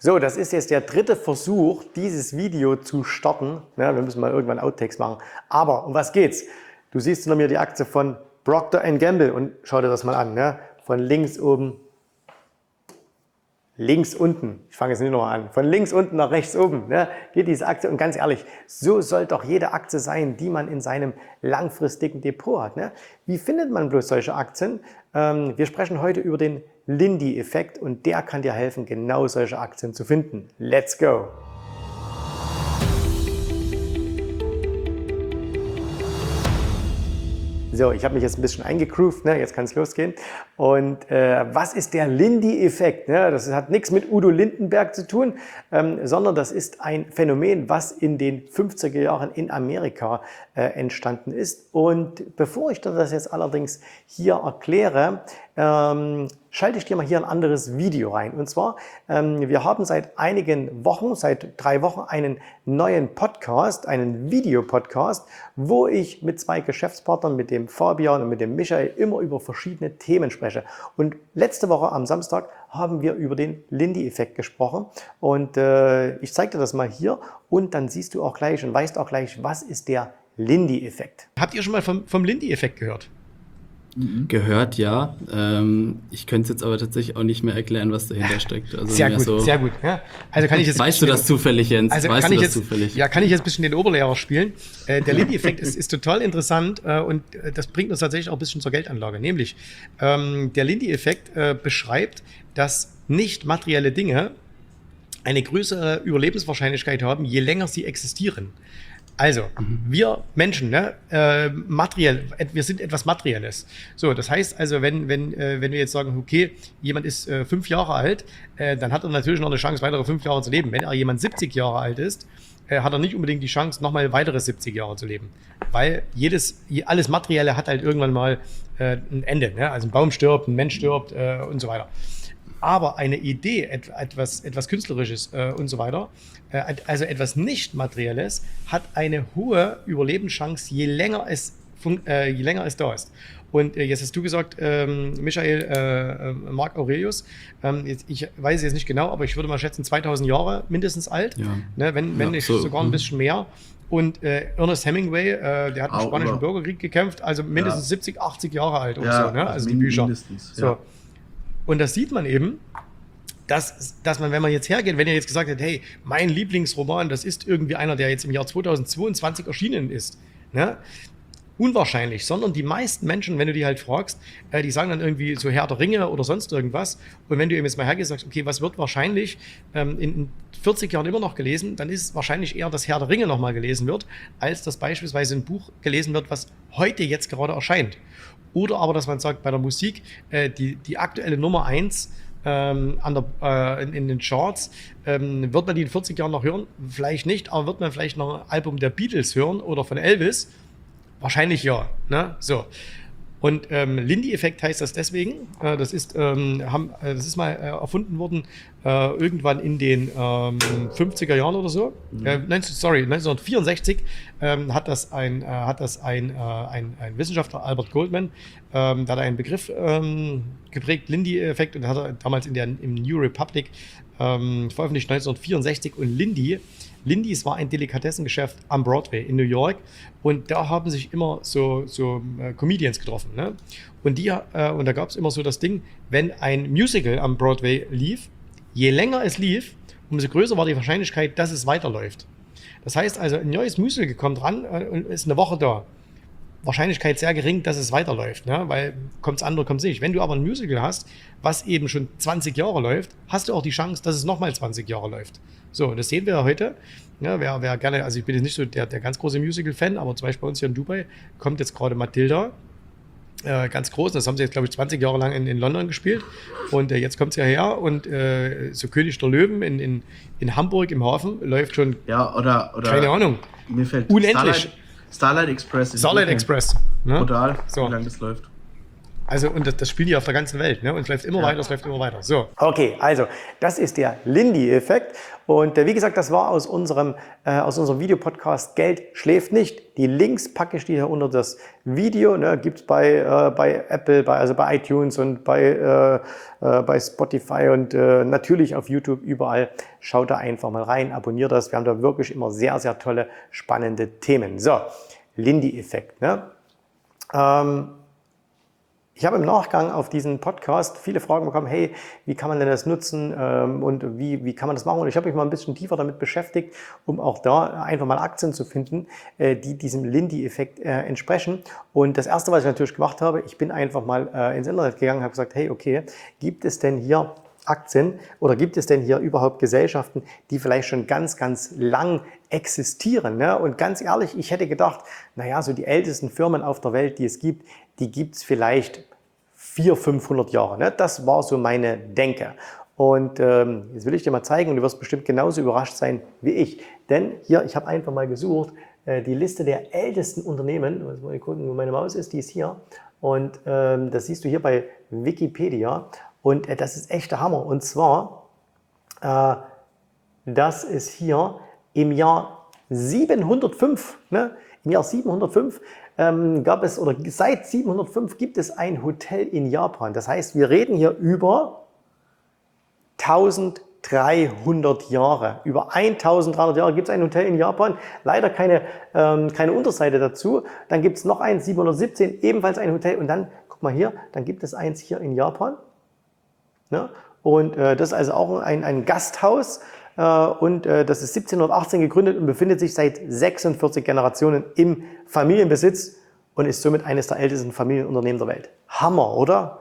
So, das ist jetzt der dritte Versuch, dieses Video zu starten. Ja, wir müssen mal irgendwann Outtakes machen. Aber um was geht's? Du siehst hinter mir die Aktie von Procter & Gamble und schau dir das mal an. Ja? Von links oben, links unten. Ich fange jetzt nicht nochmal an. Von links unten nach rechts oben geht diese Aktie. Und ganz ehrlich, so soll doch jede Aktie sein, die man in seinem langfristigen Depot hat. Ne? Wie findet man bloß solche Aktien? Wir sprechen heute über den Lindy-Effekt und der kann dir helfen, genau solche Aktien zu finden. Let's go! So, ich habe mich jetzt ein bisschen eingegroovt, ne? Jetzt kann es losgehen. Und was ist der Lindy-Effekt? Ne? Das hat nichts mit Udo Lindenberg zu tun, sondern das ist ein Phänomen, was in den 50er Jahren in Amerika entstanden ist. Und bevor ich dir das jetzt allerdings hier erkläre, schalte ich dir mal hier ein anderes Video rein. Und zwar, wir haben seit einigen Wochen, seit 3 Wochen, einen neuen Podcast, einen Videopodcast, wo ich mit 2 Geschäftspartnern, mit dem Fabian und mit dem Michael, immer über verschiedene Themen spreche. Und letzte Woche am Samstag haben wir über den Lindy-Effekt gesprochen. Und ich zeige dir das mal hier und dann siehst du auch gleich und weißt auch gleich, was ist der Lindy-Effekt. Habt ihr schon mal vom Lindy-Effekt gehört? Gehört, ja. Ich könnte es jetzt aber tatsächlich auch nicht mehr erklären, was dahinter steckt. Also sehr gut, so, sehr gut. Ja. Also kann ich jetzt weißt du das zufällig, Jens? Also weißt kann du ich das jetzt, zufällig? Ja, kann ich jetzt ein bisschen den Oberlehrer spielen. Der Lindy-Effekt ist total interessant und das bringt uns tatsächlich auch ein bisschen zur Geldanlage. Nämlich, der Lindy-Effekt beschreibt, dass nicht materielle Dinge eine größere Überlebenswahrscheinlichkeit haben, je länger sie existieren. Also, wir Menschen, ne, materiell, wir sind etwas Materielles. So, das heißt also, wenn wir jetzt sagen, okay, jemand ist 5 Jahre alt, dann hat er natürlich noch eine Chance, weitere 5 Jahre zu leben. Wenn jemand 70 Jahre alt ist, hat er nicht unbedingt die Chance, nochmal weitere 70 Jahre zu leben. Weil alles Materielle hat halt irgendwann mal ein Ende. Ne? Also ein Baum stirbt, ein Mensch stirbt und so weiter. Aber eine Idee, etwas Künstlerisches und so weiter, also etwas Nicht-Materielles, hat eine hohe Überlebenschance, je länger es da ist. Und jetzt hast du gesagt, Michael, Marc Aurelius, ich weiß jetzt nicht genau, aber ich würde mal schätzen 2000 Jahre mindestens alt, ja. Ne, wenn nicht so, sogar ein bisschen mehr. Und Ernest Hemingway, der hat im Spanischen Bürgerkrieg gekämpft, also mindestens 70, 80 Jahre alt oder so, ne? Also die Bücher. So. Ja. Und das sieht man eben, dass man, wenn man jetzt hergeht, wenn ihr jetzt gesagt habt, hey, mein Lieblingsroman, das ist irgendwie einer, der jetzt im Jahr 2022 erschienen ist, ne? Unwahrscheinlich, sondern die meisten Menschen, wenn du die halt fragst, die sagen dann irgendwie so Herr der Ringe oder sonst irgendwas. Und wenn du eben jetzt mal hergehst und sagst, okay, was wird wahrscheinlich in 40 Jahren immer noch gelesen, dann ist es wahrscheinlich eher, dass Herr der Ringe nochmal gelesen wird, als dass beispielsweise ein Buch gelesen wird, was heute jetzt gerade erscheint. Oder aber, dass man sagt, bei der Musik, die aktuelle Nummer 1 in den Charts, wird man die in 40 Jahren noch hören? Vielleicht nicht, aber wird man vielleicht noch ein Album der Beatles hören oder von Elvis? Wahrscheinlich ja. Ne? So. Und Lindy-Effekt heißt das deswegen, das ist mal erfunden worden irgendwann in den 50er Jahren oder so. 1964 hat das ein Wissenschaftler, Albert Goldman, da hat er einen Begriff geprägt, Lindy-Effekt, und hat er damals im New Republic veröffentlicht, 1964. Und Lindy's war ein Delikatessengeschäft am Broadway in New York und da haben sich immer so Comedians getroffen. Ne? Und da gab es immer so das Ding, wenn ein Musical am Broadway lief, je länger es lief, umso größer war die Wahrscheinlichkeit, dass es weiterläuft. Das heißt also, ein neues Musical kommt ran und ist eine Woche da. Wahrscheinlichkeit sehr gering, dass es weiterläuft, ne? Weil kommt's an oder kommt's nicht. Wenn du aber ein Musical hast, was eben schon 20 Jahre läuft, hast du auch die Chance, dass es nochmal 20 Jahre läuft. So, und das sehen wir heute. Ja, wer gerne, also ich bin jetzt nicht so der ganz große Musical-Fan, aber zum Beispiel bei uns hier in Dubai kommt jetzt gerade Matilda, ganz groß. Das haben sie jetzt, glaube ich, 20 Jahre lang in London gespielt. Und jetzt kommt sie her und so König der Löwen in Hamburg im Hafen läuft schon, oder keine Ahnung, mir fällt unendlich. Starlight Express. Starlight Express. Ne? Total, so. Wie lange das läuft. Also, und das spielen die auf der ganzen Welt, ne? Und es läuft immer weiter, es läuft immer weiter. So. Okay, also das ist der Lindy-Effekt. Und wie gesagt, das war aus unserem Videopodcast Geld schläft nicht. Die Links packe ich dir hier unter das Video. Ne? Gibt es bei Apple, bei iTunes und bei Spotify und natürlich auf YouTube überall. Schaut da einfach mal rein, abonniert das. Wir haben da wirklich immer sehr, sehr tolle, spannende Themen. So, Lindy-Effekt. Ne? Ich habe im Nachgang auf diesen Podcast viele Fragen bekommen, hey, wie kann man denn das nutzen und wie kann man das machen? Und ich habe mich mal ein bisschen tiefer damit beschäftigt, um auch da einfach mal Aktien zu finden, die diesem Lindy-Effekt entsprechen. Und das Erste, was ich natürlich gemacht habe, ich bin einfach mal ins Internet gegangen und habe gesagt, hey, okay, gibt es denn hier Aktien oder gibt es denn hier überhaupt Gesellschaften, die vielleicht schon ganz, ganz lang existieren? Ne? Und ganz ehrlich, ich hätte gedacht, naja, so die ältesten Firmen auf der Welt, die es gibt, die gibt es vielleicht 400, 500 Jahre. Ne? Das war so meine Denke. Und jetzt will ich dir mal zeigen und du wirst bestimmt genauso überrascht sein wie ich. Denn hier, ich habe einfach mal gesucht, die Liste der ältesten Unternehmen, mal gucken, wo meine Maus ist, die ist hier. Und das siehst du hier bei Wikipedia. Und das ist echt der Hammer. Und zwar, das ist hier im Jahr 705. Ne? Im Jahr 705 gab es, oder seit 705 gibt es ein Hotel in Japan. Das heißt, wir reden hier über 1300 Jahre. Über 1300 Jahre gibt es ein Hotel in Japan. Leider keine Unterseite dazu. Dann gibt es noch eins, 717, ebenfalls ein Hotel. Und dann, guck mal hier, dann gibt es eins hier in Japan. Ne? Und das ist also auch ein Gasthaus und das ist 1718 gegründet und befindet sich seit 46 Generationen im Familienbesitz und ist somit eines der ältesten Familienunternehmen der Welt. Hammer, oder?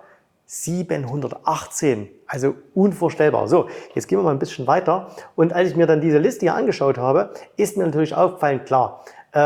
718, also unvorstellbar. So, jetzt gehen wir mal ein bisschen weiter und als ich mir dann diese Liste hier angeschaut habe, ist mir natürlich aufgefallen, klar,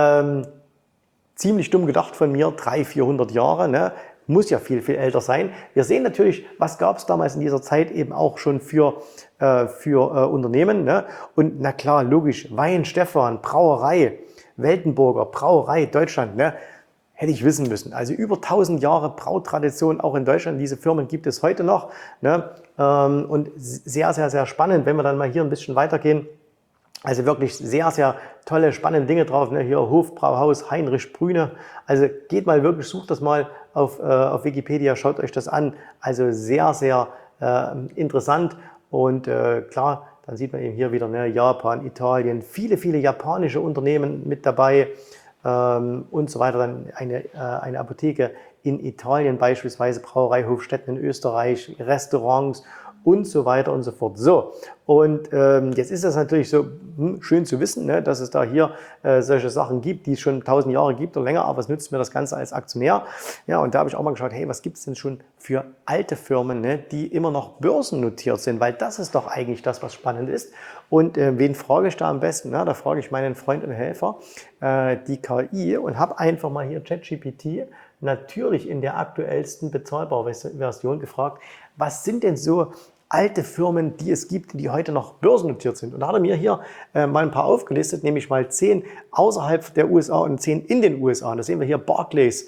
ziemlich dumm gedacht von mir, 300, 400 Jahre, ne? Muss ja viel, viel älter sein. Wir sehen natürlich, was gab es damals in dieser Zeit eben auch schon für Unternehmen. Ne? Und na klar, logisch, Weihenstephan, Brauerei, Weltenburger, Brauerei, Deutschland, ne? Hätte ich wissen müssen. Also über 1000 Jahre Brautradition auch in Deutschland. Diese Firmen gibt es heute noch. Ne? Und sehr, sehr, sehr spannend, wenn wir dann mal hier ein bisschen weitergehen. Also wirklich sehr, sehr tolle, spannende Dinge drauf. Ne? Hier Hofbrauhaus Heinrich Brüne. Also geht mal wirklich, sucht das mal auf Wikipedia, schaut euch das an. Also sehr, sehr interessant. Und klar, dann sieht man eben hier wieder, ne, Japan, Italien, viele, viele japanische Unternehmen mit dabei und so weiter. Dann eine Apotheke in Italien beispielsweise, Brauerei Hofstetten in Österreich, Restaurants und so weiter und so fort. So, und jetzt ist das natürlich so schön zu wissen, ne, dass es da hier solche Sachen gibt, die es schon 1000 Jahre gibt oder länger, aber es nützt mir das Ganze als Aktionär. Ja, und da habe ich auch mal geschaut, hey, was gibt es denn schon für alte Firmen, ne, die immer noch börsennotiert sind, weil das ist doch eigentlich das, was spannend ist. Und wen frage ich da am besten? Na, da frage ich meinen Freund und Helfer, die KI, und habe einfach mal hier ChatGPT natürlich in der aktuellsten bezahlbaren Version gefragt, was sind denn so alte Firmen, die es gibt, die heute noch börsennotiert sind. Und da hat er mir hier mal ein paar aufgelistet, nämlich mal 10 außerhalb der USA und 10 in den USA. Und da sehen wir hier Barclays,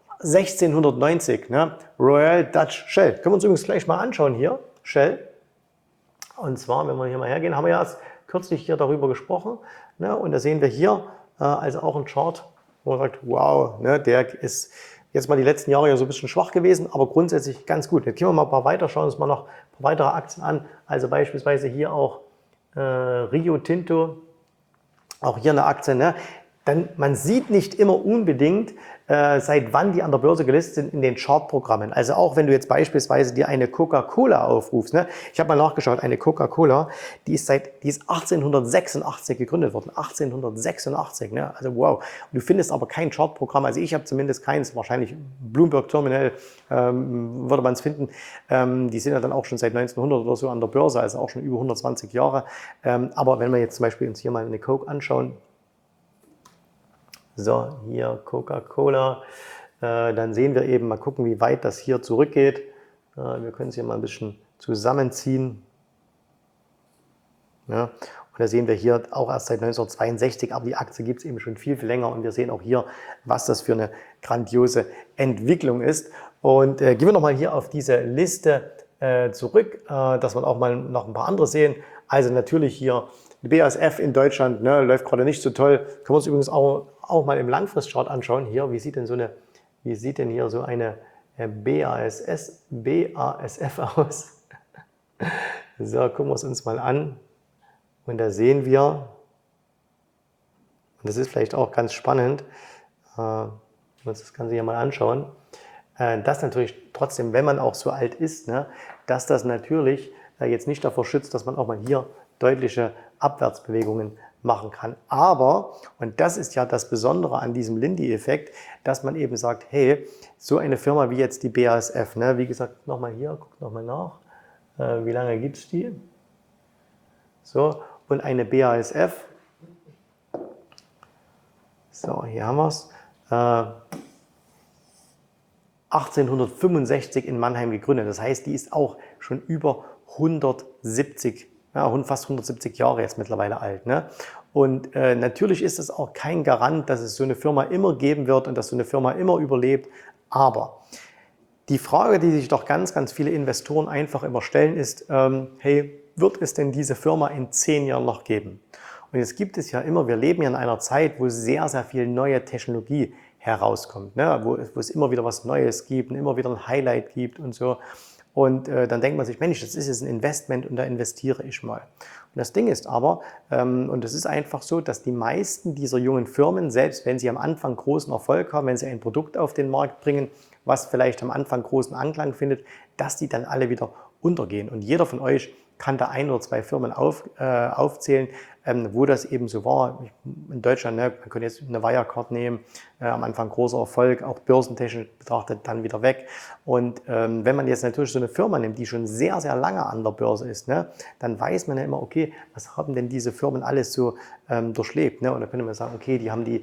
1690, ne? Royal Dutch Shell. Können wir uns übrigens gleich mal anschauen hier, Shell. Und zwar, wenn wir hier mal hergehen, haben wir ja erst kürzlich hier darüber gesprochen. Ne? Und da sehen wir hier also auch ein Chart, wo man sagt, wow, ne, der ist jetzt mal die letzten Jahre ja so ein bisschen schwach gewesen, aber grundsätzlich ganz gut. Jetzt gehen wir mal ein paar weiter, schauen uns mal noch ein paar weitere Aktien an. Also beispielsweise hier auch Rio Tinto, auch hier eine Aktie. Ne? Denn man sieht nicht immer unbedingt, seit wann die an der Börse gelistet sind in den Chartprogrammen. Also auch wenn du jetzt beispielsweise dir eine Coca-Cola aufrufst. Ne? Ich habe mal nachgeschaut, eine Coca-Cola, die ist 1886 gegründet worden. 1886, ne? Also wow. Und du findest aber kein Chartprogramm. Also ich habe zumindest keins. Wahrscheinlich Bloomberg Terminal würde man es finden. Die sind ja dann auch schon seit 1900 oder so an der Börse, also auch schon über 120 Jahre. Aber wenn wir jetzt zum Beispiel uns hier mal eine Coke anschauen, so, hier Coca-Cola, dann sehen wir eben, mal gucken, wie weit das hier zurückgeht. Wir können es hier mal ein bisschen zusammenziehen. Ja. Und da sehen wir hier auch erst seit 1962, aber die Aktie gibt es eben schon viel, viel länger. Und wir sehen auch hier, was das für eine grandiose Entwicklung ist. Und gehen wir nochmal hier auf diese Liste zurück, dass wir auch mal noch ein paar andere sehen. Also natürlich hier die BASF in Deutschland, ne, läuft gerade nicht so toll. Können wir uns übrigens auch mal im Langfristchart anschauen. Hier, wie sieht denn hier so eine BASF aus? So, gucken wir es uns mal an. Und da sehen wir, und das ist vielleicht auch ganz spannend, uns das Ganze hier mal anschauen, dass natürlich trotzdem, wenn man auch so alt ist, ne, dass das natürlich jetzt nicht davor schützt, dass man auch mal hier deutliche Abwärtsbewegungen machen kann. Aber, und das ist ja das Besondere an diesem Lindy-Effekt, dass man eben sagt, hey, so eine Firma wie jetzt die BASF, ne, wie gesagt, nochmal hier, guckt nochmal nach, wie lange gibt es die? So, und eine BASF, so, hier haben wir es, 1865 in Mannheim gegründet. Das heißt, die ist auch schon über 170, ja, fast 170 Jahre jetzt mittlerweile alt. Ne? Und natürlich ist es auch kein Garant, dass es so eine Firma immer geben wird und dass so eine Firma immer überlebt. Aber die Frage, die sich doch ganz, ganz viele Investoren einfach immer stellen, ist, hey, wird es denn diese Firma in 10 Jahren noch geben? Und jetzt gibt es ja immer, wir leben ja in einer Zeit, wo sehr, sehr viel neue Technologie herauskommt, ne? Wo es immer wieder was Neues gibt und immer wieder ein Highlight gibt und so. Und dann denkt man sich, Mensch, das ist jetzt ein Investment und da investiere ich mal. Und das Ding ist aber, und es ist einfach so, dass die meisten dieser jungen Firmen, selbst wenn sie am Anfang großen Erfolg haben, wenn sie ein Produkt auf den Markt bringen, was vielleicht am Anfang großen Anklang findet, dass die dann alle wieder untergehen. Und jeder von euch kann da 1 oder 2 Firmen aufzählen, wo das eben so war. In Deutschland, ne, man könnte jetzt eine Wirecard nehmen, am Anfang großer Erfolg, auch börsentechnisch betrachtet, dann wieder weg. Und wenn man jetzt natürlich so eine Firma nimmt, die schon sehr, sehr lange an der Börse ist, ne, dann weiß man ja immer, okay, was haben denn diese Firmen alles so durchlebt? Ne? Und da könnte man sagen, okay, die haben die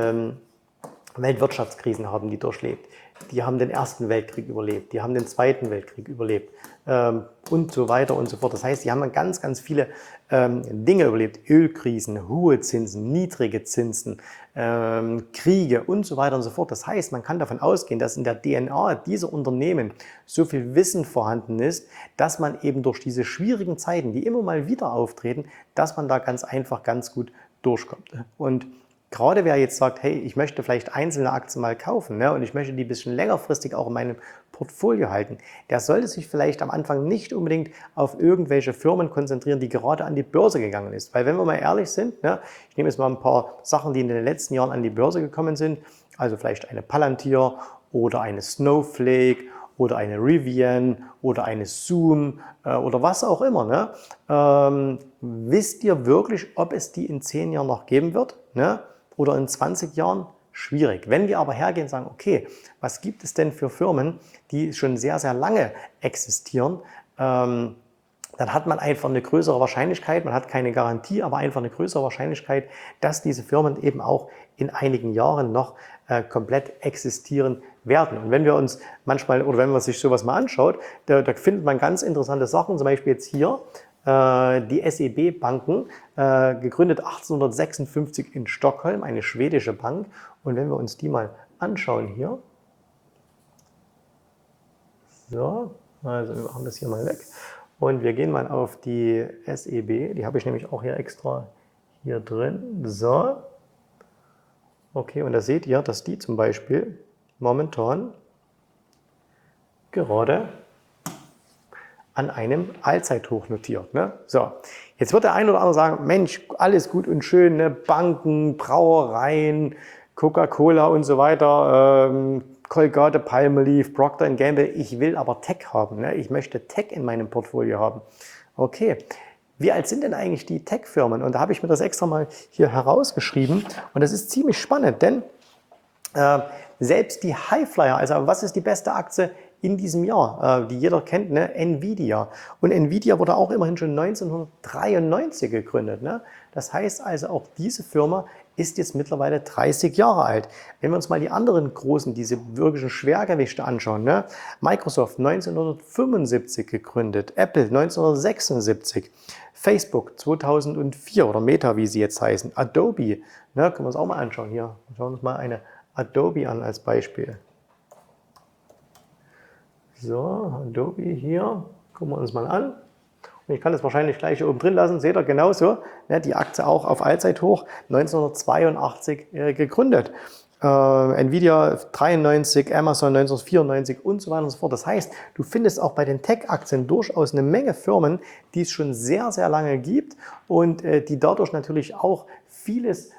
Weltwirtschaftskrisen haben die durchlebt. Die haben den Ersten Weltkrieg überlebt, die haben den Zweiten Weltkrieg überlebt und so weiter und so fort. Das heißt, die haben ganz, ganz viele Dinge überlebt. Ölkrisen, hohe Zinsen, niedrige Zinsen, Kriege und so weiter und so fort. Das heißt, man kann davon ausgehen, dass in der DNA dieser Unternehmen so viel Wissen vorhanden ist, dass man eben durch diese schwierigen Zeiten, die immer mal wieder auftreten, dass man da ganz einfach ganz gut durchkommt. Und gerade wer jetzt sagt, hey, ich möchte vielleicht einzelne Aktien mal kaufen, ne, und ich möchte die ein bisschen längerfristig auch in meinem Portfolio halten, der sollte sich vielleicht am Anfang nicht unbedingt auf irgendwelche Firmen konzentrieren, die gerade an die Börse gegangen ist. Weil wenn wir mal ehrlich sind, ne, ich nehme jetzt mal ein paar Sachen, die in den letzten Jahren an die Börse gekommen sind, also vielleicht eine Palantir oder eine Snowflake oder eine Rivian oder eine Zoom oder was auch immer. Ne? Wisst ihr wirklich, ob es die in 10 Jahren noch geben wird? Ne? Oder in 20 Jahren? Schwierig. Wenn wir aber hergehen und sagen, okay, was gibt es denn für Firmen, die schon sehr, sehr lange existieren, dann hat man einfach eine größere Wahrscheinlichkeit, man hat keine Garantie, aber einfach eine größere Wahrscheinlichkeit, dass diese Firmen eben auch in einigen Jahren noch komplett existieren werden. Und wenn wir uns manchmal, oder wenn man sich sowas mal anschaut, da findet man ganz interessante Sachen, zum Beispiel jetzt hier, die SEB-Banken, gegründet 1856 in Stockholm, eine schwedische Bank. Und wenn wir uns die mal anschauen hier, so, also wir machen das hier mal weg. Und wir gehen mal auf die SEB, die habe ich nämlich auch hier extra hier drin. So, okay, und da seht ihr, dass die zum Beispiel momentan gerade an einem Allzeithoch notiert. Ne? So, jetzt wird der ein oder andere sagen, Mensch, alles gut und schön, ne? Banken, Brauereien, Coca-Cola und so weiter, Colgate, Palmolive, Procter & Gamble, ich will aber Tech haben. Ne? Ich möchte Tech in meinem Portfolio haben. Okay, wie alt sind denn eigentlich die Tech-Firmen? Und da habe ich mir das extra mal hier herausgeschrieben. Und das ist ziemlich spannend, denn selbst die Highflyer, also was ist die beste Aktie in diesem Jahr, die jeder kennt, ne? Nvidia. Und Nvidia wurde auch immerhin schon 1993 gegründet. Ne? Das heißt also, auch diese Firma ist jetzt mittlerweile 30 Jahre alt. Wenn wir uns mal die anderen großen, diese wirklichen Schwergewichte anschauen, ne? Microsoft 1975 gegründet, Apple 1976, Facebook 2004 oder Meta, wie sie jetzt heißen, Adobe, ne? Können wir uns auch mal anschauen hier. Schauen wir uns mal eine Adobe an als Beispiel. So, Adobe hier, gucken wir uns mal an. Und ich kann das wahrscheinlich gleich hier oben drin lassen, seht ihr genauso. Ne, die Aktie auch auf Allzeithoch, 1982 gegründet. Nvidia 93, Amazon 1994 und so weiter und so fort. Das heißt, du findest auch bei den Tech-Aktien durchaus eine Menge Firmen, die es schon sehr, sehr lange gibt und die dadurch natürlich auch vieles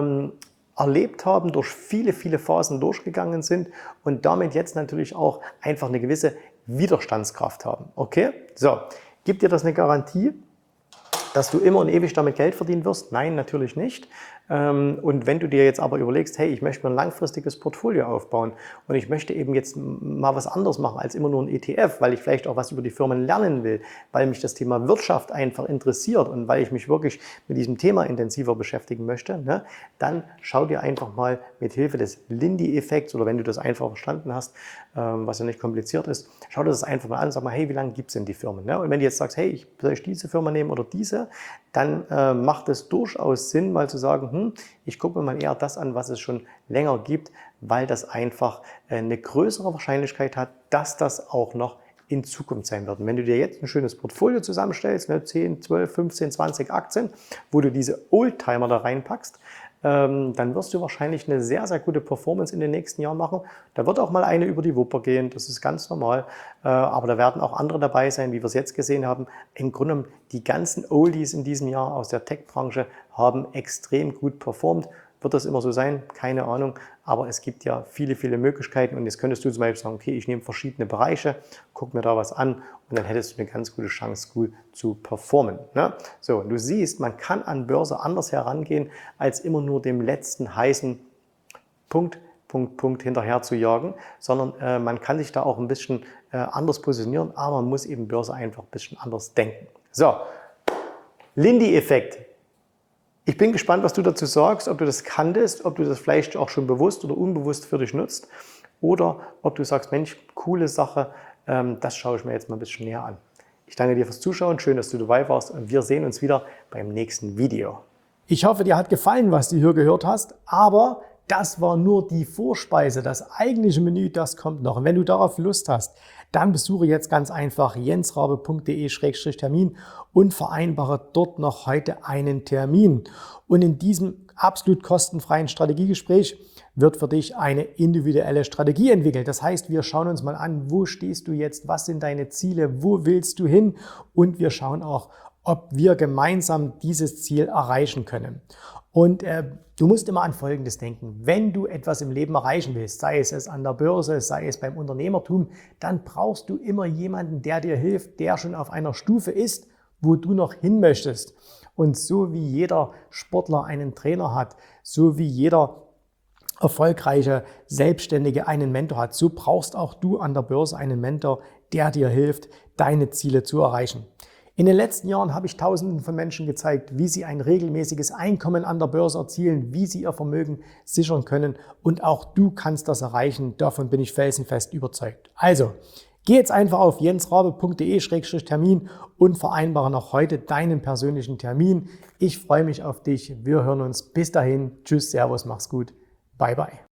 erlebt haben, durch viele, viele Phasen durchgegangen sind und damit jetzt natürlich auch einfach eine gewisse Widerstandskraft haben. Okay? So, gibt dir das eine Garantie, dass du immer und ewig damit Geld verdienen wirst? Nein, natürlich nicht. Und wenn du dir jetzt aber überlegst, hey, ich möchte mir ein langfristiges Portfolio aufbauen und ich möchte eben jetzt mal was anderes machen als immer nur ein ETF, weil ich vielleicht auch was über die Firmen lernen will, weil mich das Thema Wirtschaft einfach interessiert und weil ich mich wirklich mit diesem Thema intensiver beschäftigen möchte, ne, dann schau dir einfach mal mit Hilfe des Lindy-Effekts oder wenn du das einfach verstanden hast, was ja nicht kompliziert ist, schau dir das einfach mal an und sag mal, hey, wie lange gibt es denn die Firmen? Ne? Und wenn du jetzt sagst, hey, soll ich diese Firma nehmen oder diese, dann macht es durchaus Sinn, mal zu sagen, ich gucke mir mal eher das an, was es schon länger gibt, weil das einfach eine größere Wahrscheinlichkeit hat, dass das auch noch in Zukunft sein wird. Und wenn du dir jetzt ein schönes Portfolio zusammenstellst, ne, 10, 12, 15, 20 Aktien, wo du diese Oldtimer da reinpackst, dann wirst du wahrscheinlich eine sehr, sehr gute Performance in den nächsten Jahren machen. Da wird auch mal eine über die Wupper gehen, das ist ganz normal. Aber da werden auch andere dabei sein, wie wir es jetzt gesehen haben. Im Grunde genommen, die ganzen Oldies in diesem Jahr aus der Tech-Branche haben extrem gut performt. Wird das immer so sein? Keine Ahnung. Aber es gibt ja viele, viele Möglichkeiten. Und jetzt könntest du zum Beispiel sagen, okay, ich nehme verschiedene Bereiche, guck mir da was an und dann hättest du eine ganz gute Chance, gut zu performen. Ne? So, und du siehst, man kann an Börse anders herangehen, als immer nur dem letzten heißen Punkt hinterher zu jagen, sondern man kann sich da auch ein bisschen anders positionieren, aber man muss eben Börse einfach ein bisschen anders denken. So, Lindy-Effekt. Ich bin gespannt, was du dazu sagst, ob du das kanntest, ob du das vielleicht auch schon bewusst oder unbewusst für dich nutzt oder ob du sagst, Mensch, coole Sache, das schaue ich mir jetzt mal ein bisschen näher an. Ich danke dir fürs Zuschauen, schön, dass du dabei warst und wir sehen uns wieder beim nächsten Video. Ich hoffe, dir hat gefallen, was du hier gehört hast, aber das war nur die Vorspeise. Das eigentliche Menü, das kommt noch. Und wenn du darauf Lust hast, dann besuche jetzt ganz einfach jensrabe.de/termin und vereinbare dort noch heute einen Termin. Und in diesem absolut kostenfreien Strategiegespräch wird für dich eine individuelle Strategie entwickelt. Das heißt, wir schauen uns mal an, wo stehst du jetzt, was sind deine Ziele, wo willst du hin und wir schauen auch, ob wir gemeinsam dieses Ziel erreichen können. Und du musst immer an Folgendes denken. Wenn du etwas im Leben erreichen willst, sei es an der Börse, sei es beim Unternehmertum, dann brauchst du immer jemanden, der dir hilft, der schon auf einer Stufe ist, wo du noch hin möchtest. Und so wie jeder Sportler einen Trainer hat, so wie jeder erfolgreiche Selbstständige einen Mentor hat, so brauchst auch du an der Börse einen Mentor, der dir hilft, deine Ziele zu erreichen. In den letzten Jahren habe ich Tausenden von Menschen gezeigt, wie sie ein regelmäßiges Einkommen an der Börse erzielen, wie sie ihr Vermögen sichern können und auch du kannst das erreichen, davon bin ich felsenfest überzeugt. Also, geh jetzt einfach auf jensrabe.de/termin und vereinbare noch heute deinen persönlichen Termin. Ich freue mich auf dich, wir hören uns, bis dahin, tschüss, servus, mach's gut, bye bye.